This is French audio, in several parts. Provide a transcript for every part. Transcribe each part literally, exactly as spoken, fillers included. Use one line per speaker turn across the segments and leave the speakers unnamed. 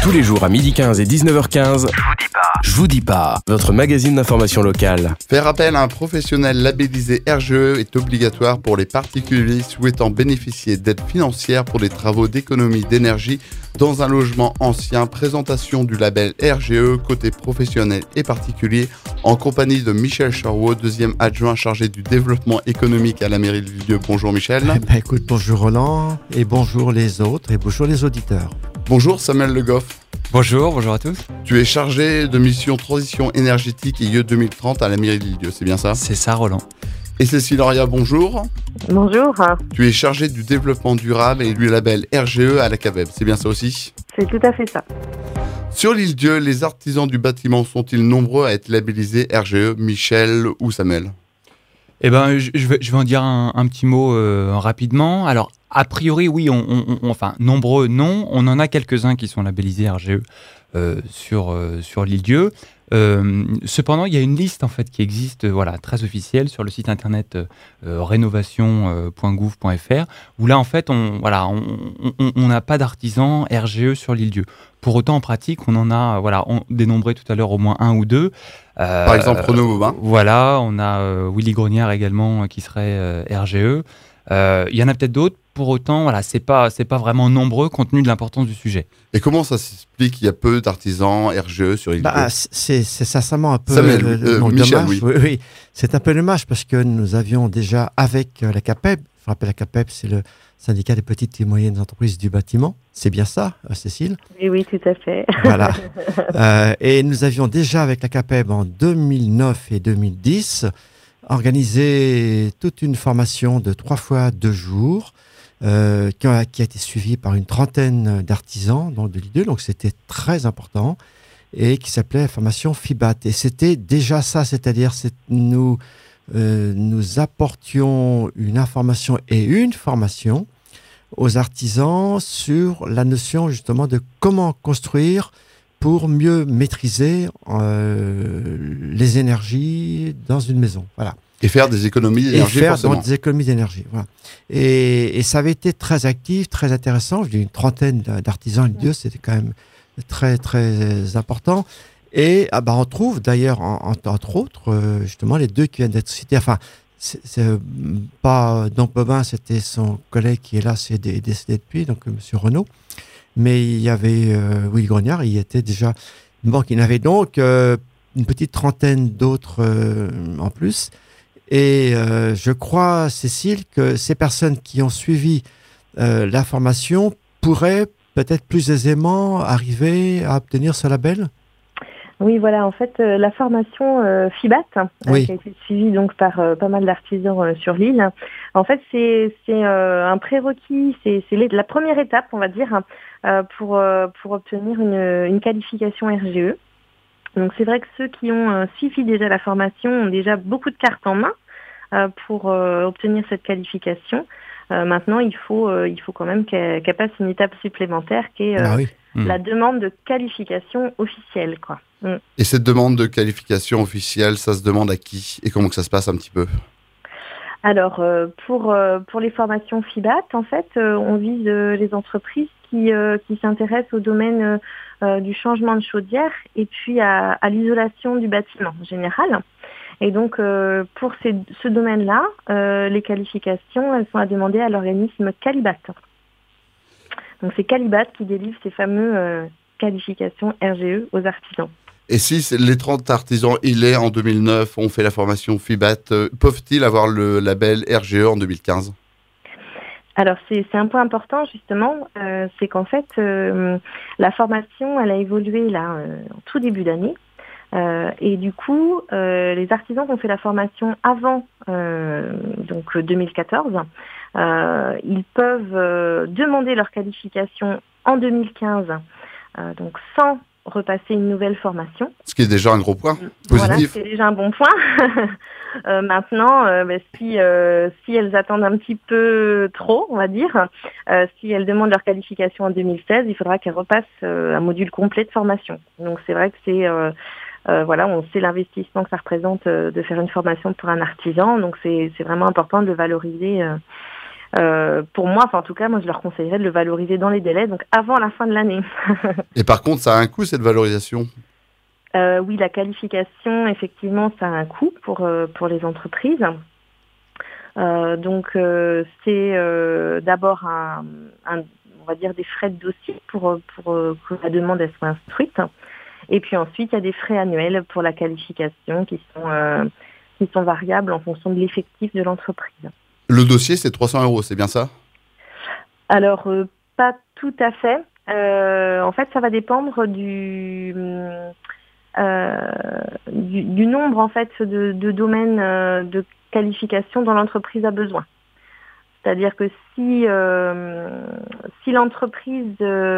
Tous les jours à midi quinze et dix-neuf heures quinze, je vous dis pas. Je vous dis pas. Votre magazine d'information locale.
Faire appel à un professionnel labellisé R G E est obligatoire pour les particuliers souhaitant bénéficier d'aides financières pour des travaux d'économie d'énergie dans un logement ancien. Présentation du label R G E côté professionnel et particulier en compagnie de Michel Charot, deuxième adjoint chargé du développement économique à la mairie de Villedieu. Bonjour Michel.
Eh ben, écoute, bonjour Roland et bonjour les autres et bonjour les auditeurs.
Bonjour Samuel Le Goff.
Bonjour, bonjour à tous.
Tu es chargé de mission transition énergétique I E deux mille trente à la mairie de Villedieu, c'est bien ça?
C'est ça Roland.
Et Cécile Auria, bonjour.
Bonjour.
Tu es chargé du développement durable et du label R G E à la C A V E B, c'est bien ça aussi?
C'est tout à fait ça.
Sur l'île Dieu, les artisans du bâtiment sont-ils nombreux à être labellisés R G E, Michel ou Samuel?
Eh ben, je, je, vais, je vais en dire un, un petit mot euh, rapidement. Alors, a priori, oui, on, on, on, enfin, nombreux, non. On en a quelques-uns qui sont labellisés R G E euh, sur, euh, sur l'île Dieu. Euh, cependant, il y a une liste en fait qui existe, euh, voilà, très officielle sur le site internet euh, rénovation point gouv point f r, où là en fait, on voilà, on n'a pas d'artisans R G E sur l'île Dieu. Pour autant, en pratique, on en a, voilà, on dénombrait tout à l'heure au moins un ou deux.
Euh, Par exemple, Renaud Bobin.
Voilà, on a euh, Willy Grognard également euh, qui serait euh, R G E. Euh, il y en a peut-être d'autres. Pour autant, voilà, c'est pas, c'est pas vraiment nombreux compte tenu de l'importance du sujet.
Et comment ça s'explique qu'il y a peu d'artisans R G E sur l'île
bah, C'est, c'est sincèrement un peu
Samuel,
le, le,
euh,
non,
Michel,
dommage.
Oui.
Oui, oui. C'est un peu dommage parce que nous avions déjà avec la C A P E B, je rappelle la C A P E B, c'est le syndicat des petites et moyennes entreprises du bâtiment. C'est bien ça, Cécile?
Oui, oui, tout à fait.
Voilà. euh, et nous avions déjà avec la C A P E B en deux mille neuf et deux mille dix organisé toute une formation de trois fois deux jours. Euh, qui, a, qui a été suivi par une trentaine d'artisans donc de l'I D E, donc c'était très important, et qui s'appelait la formation FIBAT. Et c'était déjà ça, c'est-à-dire c'est, nous, euh, nous apportions une information et une formation aux artisans sur la notion justement de comment construire pour mieux maîtriser euh, les énergies dans une maison. Voilà.
Et faire des économies d'énergie,
et faire
forcément.
Donc, des économies d'énergie, voilà. Et, et ça avait été très actif, très intéressant. Je dis une trentaine d'artisans, mmh. Dieu, c'était quand même très, très important. Et ah bah, on trouve d'ailleurs, en, en, entre autres, euh, justement, les deux qui viennent d'être cités. Enfin, c'est, c'est pas donc Bobin, c'était son collègue qui est là, c'est décédé depuis, donc M. Renaud. Mais il y avait euh, Willy Grognard, il était déjà. Bon, il y en avait donc euh, une petite trentaine d'autres euh, en plus. Et euh, je crois, Cécile, que ces personnes qui ont suivi euh, la formation pourraient peut-être plus aisément arriver à obtenir ce label?
Oui, voilà, en fait, euh, la formation euh, FIBAT, euh,
oui.
qui a été suivie donc, par euh, pas mal d'artisans euh, sur l'île, en fait, c'est, c'est euh, un prérequis, c'est, c'est la première étape, on va dire, euh, pour, euh, pour obtenir une, une qualification R G E. Donc c'est vrai que ceux qui ont euh, suivi déjà la formation ont déjà beaucoup de cartes en main euh, pour euh, obtenir cette qualification. Euh, maintenant, il faut, euh, il faut quand même qu'elle, qu'elle passe une étape supplémentaire qui est euh,
ah oui.
mmh. la demande de qualification officielle, quoi. Mmh.
Et cette demande de qualification officielle, ça se demande à qui? Et comment que ça se passe un petit peu?
Alors, euh, pour, euh, pour les formations FIBAT, en fait, euh, on vise euh, les entreprises qui, euh, qui s'intéressent au domaine euh, euh, du changement de chaudière et puis à, à l'isolation du bâtiment en général. Et donc, euh, pour ces, ce domaine-là, euh, les qualifications, elles sont à demander à l'organisme Qualibat. Donc, c'est Qualibat qui délivre ces fameuses euh, qualifications R G E aux artisans.
Et si les trente artisans I L E en deux mille neuf ont fait la formation FIBAT, euh, peuvent-ils avoir le label R G E en deux mille quinze?
Alors, c'est, c'est un point important, justement, euh, c'est qu'en fait, euh, la formation, elle a évolué là, euh, en tout début d'année. Euh, et du coup, euh, les artisans qui ont fait la formation avant euh, donc deux mille quatorze, euh, ils peuvent euh, demander leur qualification en deux mille quinze, euh, donc sans repasser une nouvelle formation.
Ce qui est déjà un gros point positif.
Voilà, c'est déjà un bon point. euh, maintenant, euh, bah, si, euh, si elles attendent un petit peu trop, on va dire, euh, si elles demandent leur qualification en deux mille seize, il faudra qu'elles repassent euh, un module complet de formation. Donc c'est vrai que c'est... Euh, euh, voilà, on sait l'investissement que ça représente euh, de faire une formation pour un artisan. Donc c'est, c'est vraiment important de valoriser... Euh, euh, pour moi, enfin en tout cas, moi je leur conseillerais de le valoriser dans les délais, donc avant la fin de l'année.
Et par contre, ça a un coût cette valorisation ?
euh, Oui, la qualification, effectivement, ça a un coût pour euh, pour les entreprises. Euh, donc euh, c'est euh, d'abord un, un, on va dire des frais de dossier pour pour euh, que la demande elle soit instruite. Et puis ensuite, il y a des frais annuels pour la qualification qui sont euh, qui sont variables en fonction de l'effectif de l'entreprise.
Le dossier, c'est trois cents euros, c'est bien ça ?
Alors, euh, pas tout à fait. Euh, en fait, ça va dépendre du, euh, du, du nombre en fait de, de domaines euh, de qualification dont l'entreprise a besoin. C'est-à-dire que si euh, si l'entreprise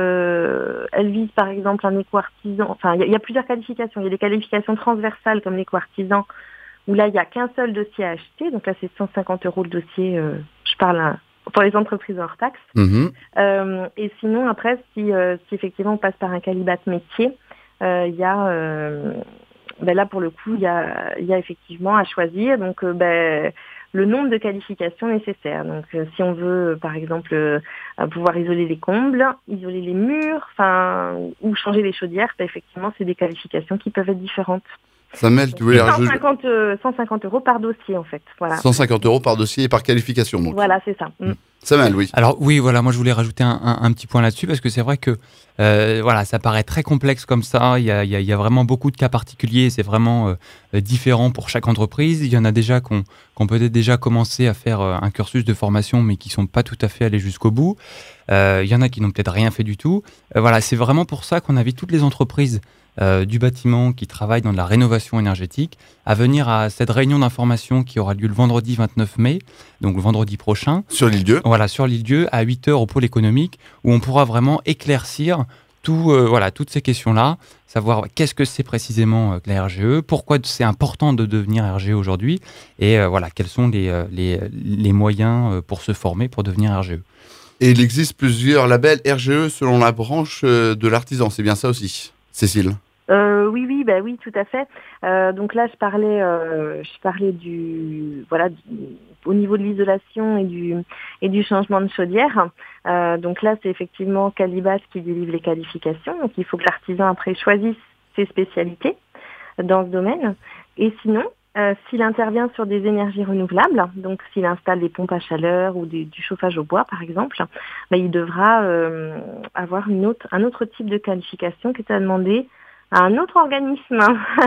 euh, elle vise par exemple un éco-artisan, enfin il y, y a plusieurs qualifications. Il y a des qualifications transversales comme l'éco-artisan où là il n'y a qu'un seul dossier à acheter. Donc là c'est cent cinquante euros le dossier. Euh, je parle à, pour les entreprises hors taxe.
Mmh.
Euh, et sinon après si euh, si effectivement on passe par un qualibat métier, euh, il y a euh, ben là pour le coup il y a il y a effectivement à choisir. Donc euh, ben le nombre de qualifications nécessaires. Donc, euh, si on veut, euh, par exemple, euh, pouvoir isoler les combles, isoler les murs, enfin, ou changer les chaudières, bah, effectivement, c'est des qualifications qui peuvent être différentes.
Samuel, tu voulais rajouter
cent cinquante, euh, cent cinquante euros par dossier, en fait. Voilà.
cent cinquante euros par dossier et par qualification, donc.
Voilà, c'est ça. Mm.
Samuel, oui.
Alors oui, voilà, moi je voulais rajouter un, un, un petit point là-dessus parce que c'est vrai que euh, voilà, ça paraît très complexe comme ça. Il y a, il y a, il y a vraiment beaucoup de cas particuliers. C'est vraiment euh, différent pour chaque entreprise. Il y en a déjà qui ont, qui ont peut-être déjà commencé à faire euh, un cursus de formation, mais qui sont pas tout à fait allés jusqu'au bout. Euh, il y en a qui n'ont peut-être rien fait du tout. Euh, voilà, c'est vraiment pour ça qu'on invite toutes les entreprises Euh, du bâtiment qui travaillent dans la rénovation énergétique à venir à cette réunion d'information qui aura lieu le vendredi vingt-neuf mai, donc le vendredi prochain.
Sur l'île-Dieu.
Voilà, sur l'île-Dieu, à huit heures au pôle économique, où on pourra vraiment éclaircir tout, euh, voilà, toutes ces questions-là, savoir qu'est-ce que c'est précisément euh, que la R G E, pourquoi c'est important de devenir R G E aujourd'hui, et euh, voilà, quels sont les, euh, les, les moyens euh, pour se former pour devenir R G E.
Et il existe plusieurs labels R G E selon la branche euh, de l'artisan, c'est bien ça aussi, Cécile ?
Euh, oui, oui, bah oui, tout à fait. Euh, donc là, je parlais, euh, je parlais du, voilà, du, au niveau de l'isolation et du et du changement de chaudière. Euh, donc là, c'est effectivement Calibas qui délivre les qualifications. Donc il faut que l'artisan après choisisse ses spécialités dans ce domaine. Et sinon, euh, s'il intervient sur des énergies renouvelables, donc s'il installe des pompes à chaleur ou des, du chauffage au bois, par exemple, bah, il devra euh, avoir une autre, un autre type de qualification qui est à demander à un autre organisme.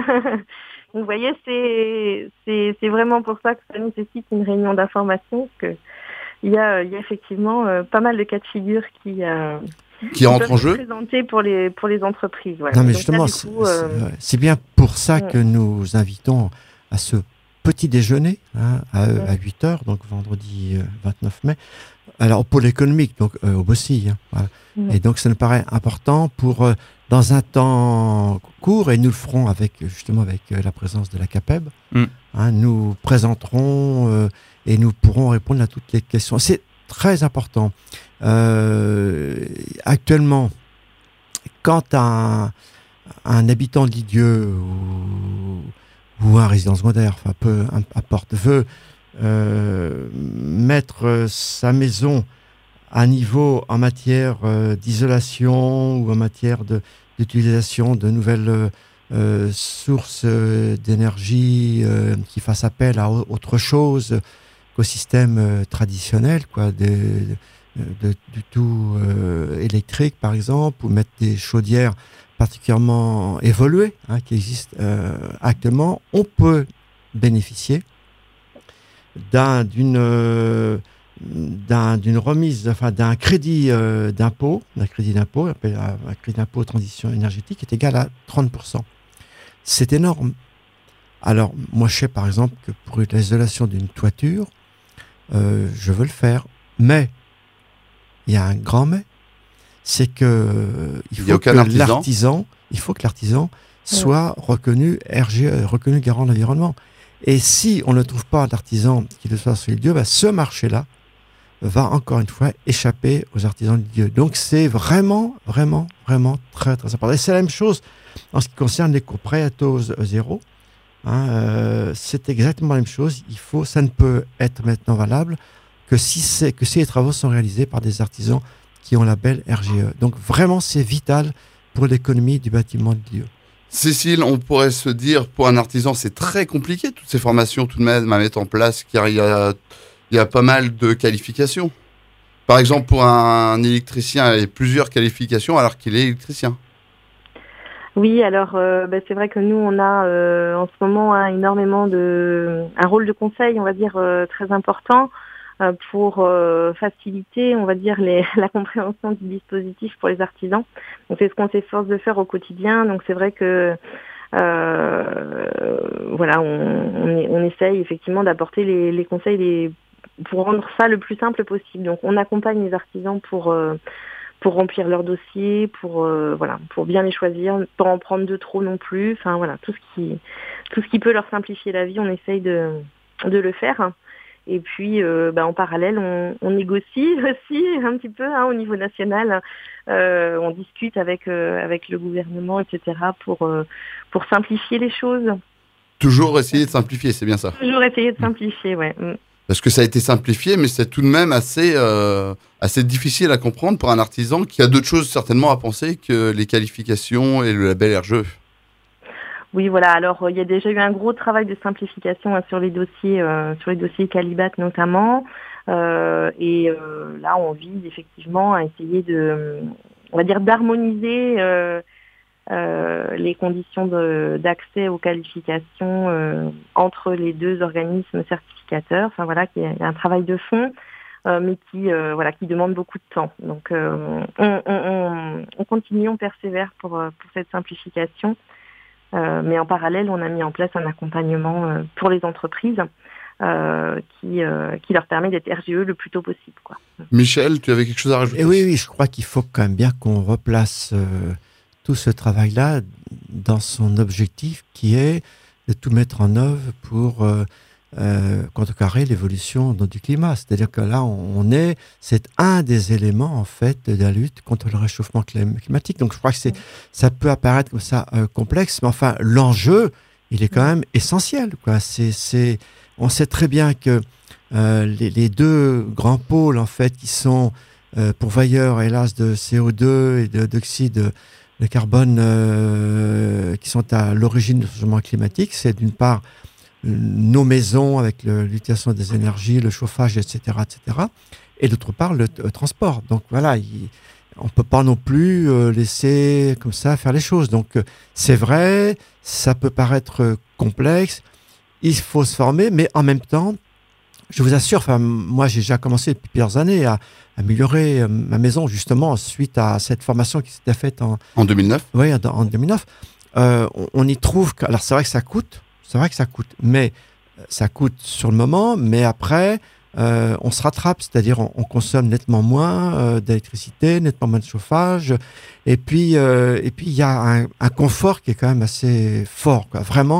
Vous voyez, c'est, c'est, c'est vraiment pour ça que ça nécessite une réunion d'information, parce que il y a, il y a effectivement euh, pas mal de cas de figure qui, euh,
qui rentrent en jeu
présentés pour les, pour les entreprises. Voilà.
Non, mais
donc
justement,
là, coup,
c'est,
euh...
c'est, c'est bien pour ça
ouais.
que nous invitons à ce petit déjeuner hein, à,
ouais.
à huit heures, donc vendredi vingt-neuf mai, alors au pôle économique, donc euh, au Bossy. Hein, voilà. ouais. Et donc ça nous paraît important pour, euh, dans un temps court, et nous le ferons avec, justement avec euh, la présence de la CAPEB, mm. hein, nous présenterons euh, et nous pourrons répondre à toutes les questions. C'est très important. Euh, actuellement, quand un, un habitant de l'Île-Dieu ou ou un résident secondaire, enfin peu importe, veut euh, mettre sa maison à niveau en matière euh, d'isolation ou en matière de, d'utilisation de nouvelles euh, sources d'énergie euh, qui fassent appel à autre chose qu'au système euh, traditionnel, quoi, de, de, de, du tout euh, électrique par exemple, ou mettre des chaudières particulièrement évoluées hein, qui existent euh, actuellement, on peut bénéficier d'un, d'une, euh, d'un, d'une remise, enfin d'un crédit euh, d'impôt, d'un crédit d'impôt, un crédit d'impôt transition énergétique est égal à trente pour cent. C'est énorme. Alors, moi, je sais par exemple que pour l'isolation d'une toiture, euh, je veux le faire, mais il y a un grand mais. C'est que il faut il que artisan. l'artisan, il faut que l'artisan soit ouais. reconnu R G E, reconnu garant de l'environnement. Et si on ne trouve pas d'artisan qui le soit sur l'Île-Dieu, bah, ce marché-là va encore une fois échapper aux artisans de l'Île-Dieu. Donc c'est vraiment, vraiment, vraiment très, très important. Et c'est la même chose en ce qui concerne les cours prêts à taux zéro. Hein, euh, c'est exactement la même chose. Il faut, ça ne peut être maintenant valable que si, c'est, que si les travaux sont réalisés par des artisans qui ont le label R G E. Donc vraiment, c'est vital pour l'économie du bâtiment de Lille.
Cécile, on pourrait se dire, pour un artisan, c'est très compliqué, toutes ces formations tout de même à mettre en place, car il y a, il y a pas mal de qualifications. Par exemple, pour un électricien, il y a plusieurs qualifications alors qu'il est électricien.
Oui, alors euh, bah, c'est vrai que nous, on a euh, en ce moment hein, énormément de... un rôle de conseil, on va dire, euh, très important euh, pour euh, faciliter, on va dire, les, la compréhension du dispositif pour les artisans. Donc c'est ce qu'on s'efforce de faire au quotidien. Donc c'est vrai que euh, voilà, on, on, est, on essaye effectivement d'apporter les, les conseils les, pour rendre ça le plus simple possible. Donc on accompagne les artisans pour... Euh, pour remplir leur dossier, pour euh, voilà, pour bien les choisir, pas en prendre de trop non plus. Enfin voilà, tout ce qui tout ce qui peut leur simplifier la vie, on essaye de de le faire. Et puis euh, bah, en parallèle, on, on négocie aussi un petit peu hein, au niveau national. Euh, on discute avec euh, avec le gouvernement, et cetera pour euh, pour simplifier les choses.
Toujours essayer de simplifier, c'est bien ça.
Toujours essayer de simplifier, ouais.
Parce que ça a été simplifié, mais c'est tout de même assez, euh, assez difficile à comprendre pour un artisan qui a d'autres choses certainement à penser que les qualifications et le label R G E.
Oui, voilà. Alors, il y a déjà eu un gros travail de simplification hein, sur les dossiers, euh, sur les dossiers Qualibat notamment. Euh, et euh, là, on vise effectivement à essayer de, on va dire, d'harmoniser euh, euh, les conditions de, d'accès aux qualifications euh, entre les deux organismes certificateurs. Enfin voilà, il y a un travail de fond, euh, mais qui euh, voilà, qui demande beaucoup de temps. Donc, euh, on, on, on continue, on persévère pour pour cette simplification. Euh, mais en parallèle, on a mis en place un accompagnement euh, pour les entreprises euh, qui, euh, qui leur permet d'être R G E le plus tôt possible, quoi.
Michel, tu avais quelque chose à rajouter ?
Et oui, oui, je crois qu'il faut quand même bien qu'on replace euh, tout ce travail-là dans son objectif qui est de tout mettre en œuvre pour euh, euh, contrecarrer l'évolution du climat. C'est-à-dire que là, on est, c'est un des éléments en fait de la lutte contre le réchauffement climatique. Donc, je crois que c'est, ça peut apparaître comme ça euh, complexe, mais enfin, l'enjeu, il est quand même essentiel, quoi. C'est, c'est, on sait très bien que euh, les, les deux grands pôles en fait qui sont euh, pourvoyeurs, hélas, de C O deux et de, d'oxyde de carbone euh, qui sont à l'origine du changement climatique, c'est d'une part nos maisons avec le, l'utilisation des énergies, le chauffage, et cetera, et cetera, et d'autre part le, le transport. Donc voilà, il, on ne peut pas non plus euh, laisser comme ça faire les choses. Donc euh, c'est vrai, ça peut paraître complexe, il faut se former, mais en même temps, je vous assure, enfin, moi j'ai déjà commencé depuis plusieurs années à améliorer euh, ma maison justement suite à cette formation qui s'était faite en...
En deux mille neuf ?
Oui, en, en deux mille neuf. Euh, on, on y trouve... Que, alors c'est vrai que ça coûte, c'est vrai que ça coûte, mais ça coûte sur le moment, mais après, euh, on se rattrape, c'est-à-dire on, on consomme nettement moins euh, d'électricité, nettement moins de chauffage, et puis euh, et puis il y a un, un confort qui est quand même assez fort, quoi. Vraiment.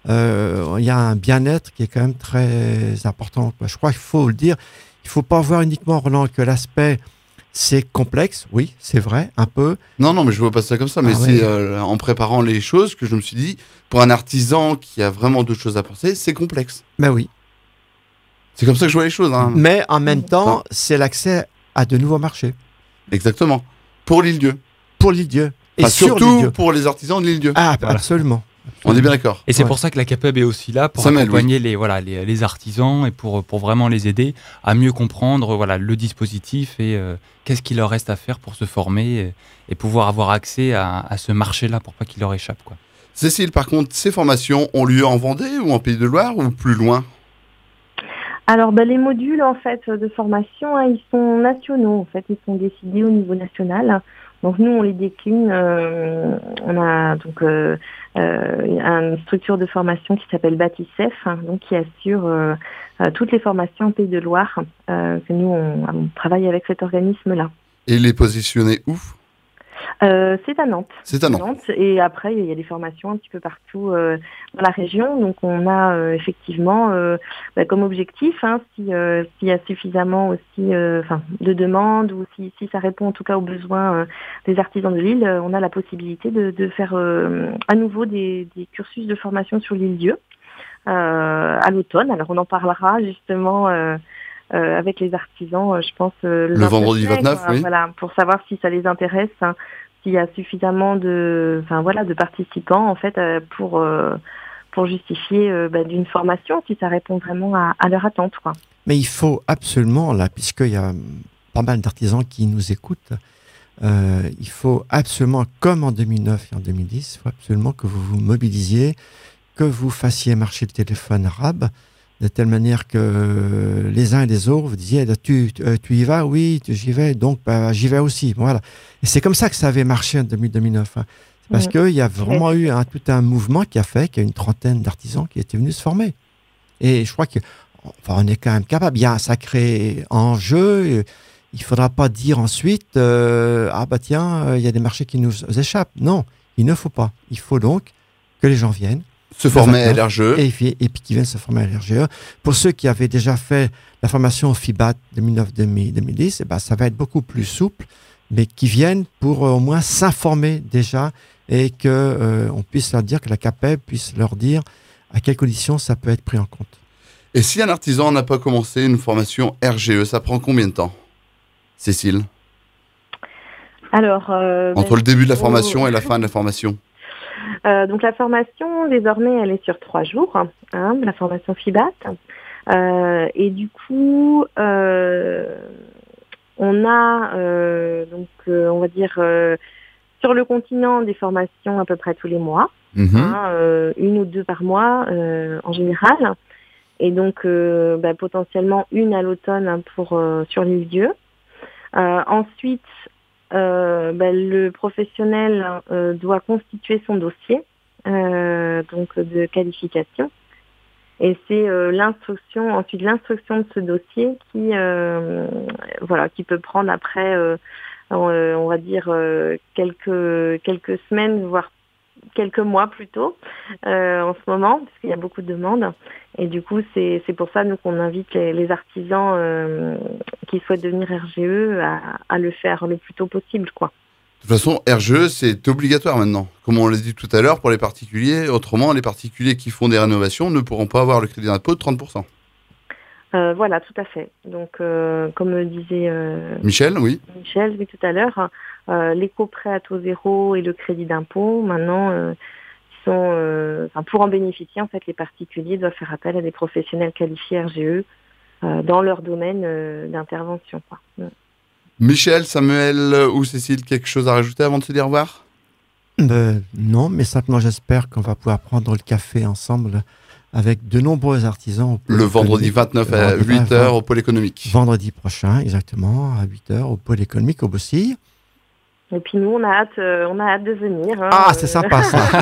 Euh, il y a un bien-être qui est quand même très important, quoi. Je crois qu'il faut le dire. Il ne faut pas voir uniquement, Roland, que l'aspect, c'est complexe. Oui, c'est vrai, un peu.
Non, non, mais je ne vois pas ça comme ça. Mais ah, c'est ouais. euh, en préparant les choses que je me suis dit, pour un artisan qui a vraiment d'autres choses à penser, c'est complexe.
Ben oui.
C'est comme ça que je vois les choses. Hein.
Mais en même temps, non. c'est l'accès à de nouveaux marchés.
Exactement. Pour l'Île-Dieu.
Pour l'Île-Dieu.
Et enfin, surtout l'Île-Dieu. Pour les artisans de l'Île-Dieu.
Ah, voilà. absolument.
On est bien d'accord.
Et c'est
ouais.
pour ça que la CAPEB est aussi là, pour
ça
accompagner
oui.
les, voilà, les, les artisans et pour, pour vraiment les aider à mieux comprendre voilà, le dispositif et euh, qu'est-ce qu'il leur reste à faire pour se former et, et pouvoir avoir accès à, à ce marché-là pour pas qu'il leur échappe, quoi.
Cécile, par contre, ces formations ont lieu en Vendée ou en Pays de Loire ou plus loin ?
Alors, ben, les modules en fait de formation, hein, ils sont nationaux. En fait, ils sont décidés au niveau national. Donc nous, on les décline. Euh, on a donc euh, euh, une structure de formation qui s'appelle Bâtissef, hein, donc qui assure euh, euh, toutes les formations en Pays de Loire. Euh, que nous, on, on travaille avec cet organisme-là.
Et les positionner où ?
Euh, c'est à Nantes.
C'est à Nantes.
Nantes. Et après, il y a des formations un petit peu partout euh, dans la région. Donc, on a euh, effectivement euh, bah, comme objectif, hein, si, euh, s'il y a suffisamment aussi euh, de demandes ou si, si ça répond en tout cas aux besoins euh, des artisans de l'île, euh, on a la possibilité de, de faire euh, à nouveau des, des cursus de formation sur l'île-Dieu euh, à l'automne. Alors, on en parlera justement... Euh, euh, avec les artisans, euh, je pense euh, le,
le vendredi vingt-neuf,
quoi,
oui.
Voilà, pour savoir si ça les intéresse, hein, s'il y a suffisamment de, enfin voilà, de participants en fait euh, pour euh, pour justifier euh, bah, d'une formation, si ça répond vraiment à, à leur attente, quoi.
Mais il faut absolument, là, puisqu'il y a pas mal d'artisans qui nous écoutent, euh, il faut absolument, comme en deux mille neuf et en deux mille dix, il faut absolument que vous vous mobilisiez, que vous fassiez marcher le téléphone arabe, de telle manière que les uns et les autres vous disiez, tu, tu, tu y vas? Oui, tu, j'y vais, donc bah, j'y vais aussi. Voilà. Et c'est comme ça que ça avait marché en deux mille neuf. Hein. C'est parce mmh. qu'il y a vraiment ouais. eu un, tout un mouvement qui a fait qu'il y a une trentaine d'artisans qui étaient venus se former. Et je crois que Enfin, on est quand même capable. Il y a un sacré enjeu. Il ne faudra pas dire ensuite euh, ah bah tiens, il euh, y a des marchés qui nous échappent. Non, il ne faut pas. Il faut donc que les gens viennent.
Se former à l'R G E.
Et, et puis qu'ils viennent se former à l'R G E. Pour ceux qui avaient déjà fait la formation au FIBAT deux mille neuf deux mille dix, eh ben, ça va être beaucoup plus souple, mais qui viennent pour euh, au moins s'informer déjà et qu'on euh, puisse leur dire, que la CAPEB puisse leur dire à quelles conditions ça peut être pris en compte.
Et si un artisan n'a pas commencé une formation R G E, ça prend combien de temps, Cécile?
Alors, euh,
entre ben, le début de la formation et la fin de la formation.
Euh, donc la formation, désormais, elle est sur trois jours, hein, la formation FIBAT. Euh, et du coup, euh, on a, euh, donc, euh, on va dire, euh, sur le continent, des formations à peu près tous les mois, mmh. hein, euh, une ou deux par mois euh, en général. Et donc, euh, bah, potentiellement une à l'automne hein, pour euh, sur les lieux. Euh, ensuite, euh, bah, le professionnel euh, doit constituer son dossier euh, donc de qualification. Et c'est euh, l'instruction, ensuite l'instruction de ce dossier qui, euh, voilà, qui peut prendre après, euh, on, on va dire euh, quelques quelques semaines, voire quelques mois plutôt euh, en ce moment, parce qu'il y a beaucoup de demandes. Et du coup, c'est, c'est pour ça nous qu'on invite les, les artisans euh, qui souhaitent devenir R G E à, à le faire le plus tôt possible, quoi.
De toute façon, R G E, c'est obligatoire maintenant. Comme on l'a dit tout à l'heure, pour les particuliers. Autrement, les particuliers qui font des rénovations ne pourront pas avoir le crédit d'impôt de trente pour cent.
Euh, voilà, tout à fait. Donc, euh, comme le disait euh,
Michel, oui.
Michel, oui, tout à l'heure, euh, l'éco-prêt à taux zéro et le crédit d'impôt, maintenant, euh, sont, euh, enfin, pour en bénéficier, en fait, les particuliers doivent faire appel à des professionnels qualifiés R G E euh, dans leur domaine euh, d'intervention, quoi.
Michel, Samuel ou Cécile, quelque chose à rajouter avant de se dire au revoir?
euh, Non, mais simplement j'espère qu'on va pouvoir prendre le café ensemble avec de nombreux artisans.
Le vendredi vingt-neuf à huit heures au pôle économique.
Vendredi prochain, exactement, à huit heures au pôle économique au Boussy.
Et puis nous, on a hâte, euh, on a hâte de venir. Hein,
ah, c'est euh... sympa ça.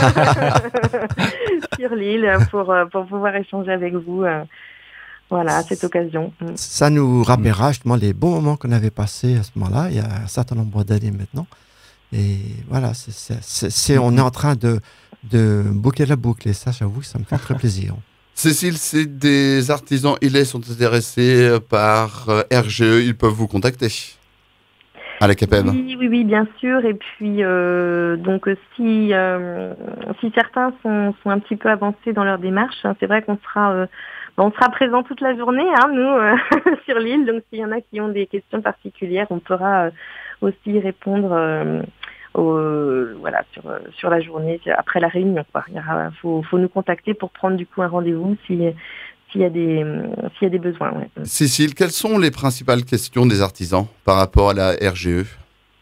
Sur l'île pour, pour pouvoir échanger avec vous. Euh, voilà, à cette occasion.
Ça nous rappellera justement les bons moments qu'on avait passés à ce moment-là, il y a un certain nombre d'années maintenant. Et voilà, c'est, c'est, c'est, c'est, on est en train de, de boucler la boucle. Et ça, j'avoue, ça me fait très plaisir.
Cécile, si des artisans ilets sont intéressés par R G E, ils peuvent vous contacter à la CAPEB.
Oui, oui, oui, bien sûr. Et puis, euh, donc, si, euh, si certains sont, sont un petit peu avancés dans leur démarche, hein, c'est vrai qu'on sera, euh, on sera présent toute la journée, hein, nous, euh, sur l'île. Donc, s'il y en a qui ont des questions particulières, on pourra euh, aussi répondre euh, au, euh, voilà, sur, sur la journée, après la réunion. Il faut, faut nous contacter pour prendre du coup un rendez-vous si, s'il y a des, s'il y a des besoins. Ouais.
Cécile, quelles sont les principales questions des artisans par rapport à la R G E?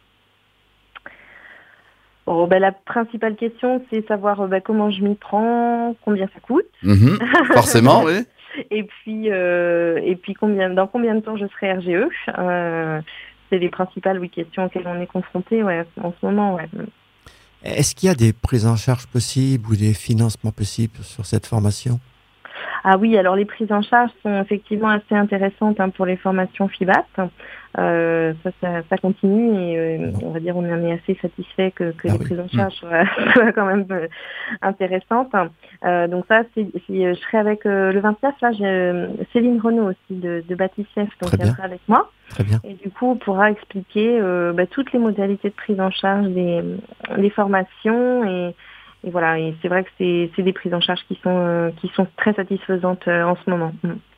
Bon, ben, la principale question, c'est savoir ben, comment je m'y prends, combien ça coûte.
Mmh, forcément, oui.
Et puis, euh, et puis combien, dans combien de temps je serai R G E euh, C'est les principales oui, questions auxquelles on est confronté ouais, en ce moment. Ouais.
Est-ce qu'il y a des prises en charge possibles ou des financements possibles sur cette formation?
Ah oui, alors les prises en charge sont effectivement assez intéressantes hein, pour les formations FIBAT. Euh, ça, ça, ça continue et euh, on va dire on en est assez satisfait que, que ah les oui. prises en charge soient, soient quand même euh, intéressantes. Euh, donc ça, c'est, c'est, je serai avec euh, le vingt-neuf, là, j'ai euh, Céline Renaud aussi de, de Bâtissef, donc elle sera avec moi.
Très bien.
Et du coup, on pourra expliquer euh, bah, toutes les modalités de prise en charge des, des formations et Et voilà, et c'est vrai que c'est, c'est des prises en charge qui sont, euh, qui sont très satisfaisantes euh, en ce moment. Mm.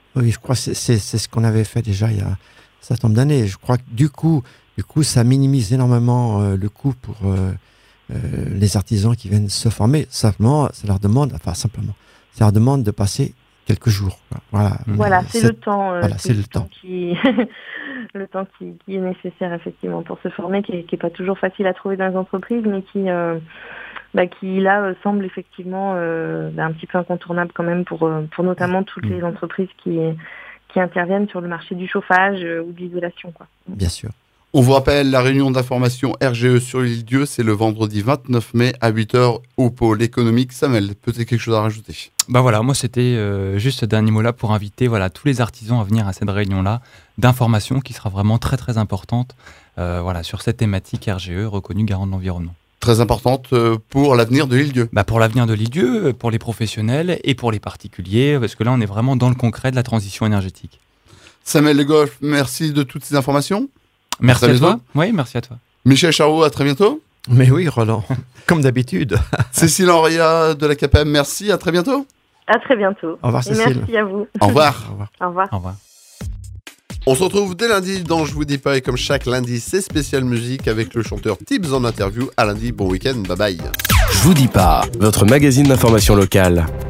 Oui, je crois que c'est, c'est, c'est ce qu'on avait fait déjà il y a un certain nombre d'années. Je crois que du coup, du coup ça minimise énormément euh, le coût pour euh, euh, les artisans qui viennent se former. Simplement, ça leur demande, enfin simplement, ça leur demande de passer quelques jours. Quoi. Voilà,
voilà c'est, c'est le temps, euh,
voilà,
c'est
c'est
le
le temps,
temps qui, le temps qui, qui est nécessaire effectivement pour se former, qui est, qui est pas toujours facile à trouver dans les entreprises, mais qui, euh, bah, qui là euh, semble effectivement euh, bah, un petit peu incontournable quand même pour, euh, pour notamment toutes les entreprises qui, qui interviennent sur le marché du chauffage euh, ou de l'isolation, quoi.
bien sûr.
On vous rappelle, la réunion d'information R G E sur l'île Dieu, c'est le vendredi vingt-neuf mai à huit heures au pôle économique. Samuel, peut-être quelque chose à rajouter?
Bah voilà, moi c'était euh, juste ce dernier mot-là pour inviter voilà, tous les artisans à venir à cette réunion-là d'information qui sera vraiment très très importante euh, voilà, sur cette thématique R G E reconnue garant de l'environnement.
Très importante pour l'avenir de l'île Dieu.
Bah pour l'avenir de l'île Dieu, pour les professionnels et pour les particuliers, parce que là on est vraiment dans le concret de la transition énergétique.
Samuel Le Goff, merci de toutes ces informations.
Merci à, à toi. Oui, merci à toi.
Michel Charot, à très bientôt.
Mais oui, Roland, comme d'habitude.
Cécile Henriat de la C A P E M, merci, à très bientôt.
À très bientôt.
Au revoir, Cécile.
Merci à vous.
Au revoir.
Au revoir.
Au revoir.
Au revoir.
On se retrouve dès lundi dans Je vous dis pas, et comme chaque lundi, c'est spécial musique avec le chanteur Tibbs en interview. À lundi, bon week-end, bye bye.
Je vous dis pas, votre magazine d'information locale.